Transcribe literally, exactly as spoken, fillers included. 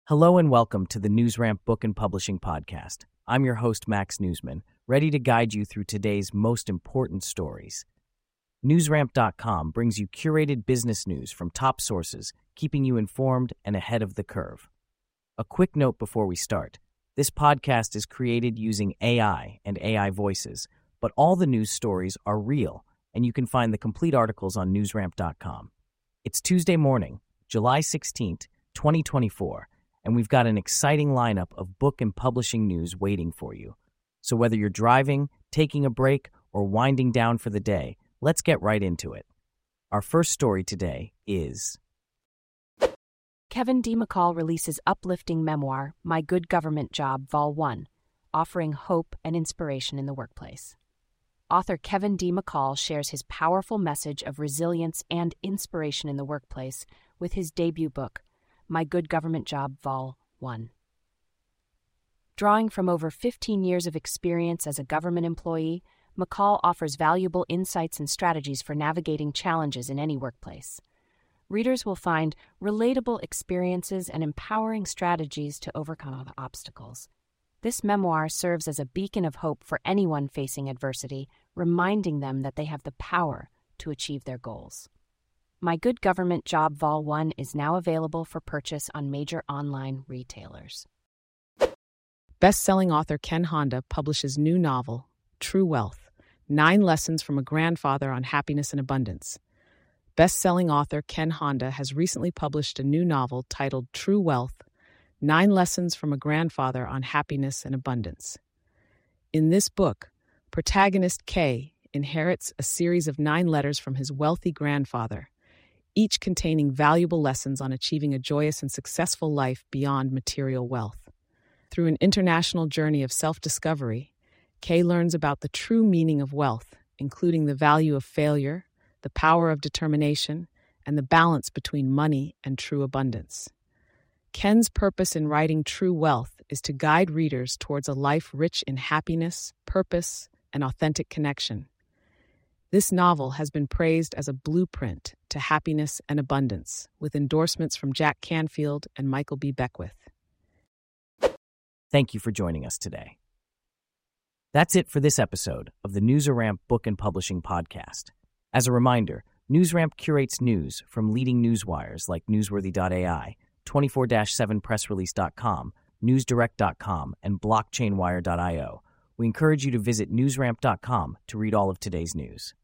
Hello and welcome to the NewsRamp Book and Publishing Podcast. I'm your host, Max Newsman, ready to guide you through today's most important stories. NewsRamp dot com brings you curated business news from top sources, keeping you informed and ahead of the curve. A quick note before we start. This podcast is created using A I and A I voices, but all the news stories are real, and you can find the complete articles on NewsRamp dot com. It's Tuesday morning, July sixteenth, twenty twenty-four, and we've got an exciting lineup of book and publishing news waiting for you. So whether you're driving, taking a break, or winding down for the day, let's get right into it. Our first story today is... Kevin D. McCall releases uplifting memoir, My Good Government Job, Vol one, offering hope and inspiration in the workplace. Author Kevin D. McCall shares his powerful message of resilience and inspiration in the workplace with his debut book, My Good Government Job, Vol one. Drawing from over fifteen years of experience as a government employee, McCall offers valuable insights and strategies for navigating challenges in any workplace. Readers will find relatable experiences and empowering strategies to overcome obstacles. This memoir serves as a beacon of hope for anyone facing adversity, reminding them that they have the power to achieve their goals. My Good Government Job Vol one is now available for purchase on major online retailers. Best-selling author Ken Honda publishes new novel, True Wealth, Nine Lessons from a Grandfather on Happiness and Abundance. Best-selling author Ken Honda has recently published a new novel titled True Wealth, Nine Lessons from a Grandfather on Happiness and Abundance. In this book, protagonist Kay inherits a series of nine letters from his wealthy grandfather, each containing valuable lessons on achieving a joyous and successful life beyond material wealth. Through an international journey of self-discovery, Kay learns about the true meaning of wealth, including the value of failure, the power of determination, and the balance between money and true abundance. Ken's purpose in writing True Wealth is to guide readers towards a life rich in happiness, purpose, and authentic connection. This novel has been praised as a blueprint to happiness and abundance, with endorsements from Jack Canfield and Michael B. Beckwith. Thank you for joining us today. That's it for this episode of the NewsRamp Book and Publishing Podcast. As a reminder, NewsRamp curates news from leading newswires like Newsworthy dot A I, twenty-four seven press release dot com, newsdirect dot com, and blockchain wire dot io. We encourage you to visit newsramp dot com to read all of today's news.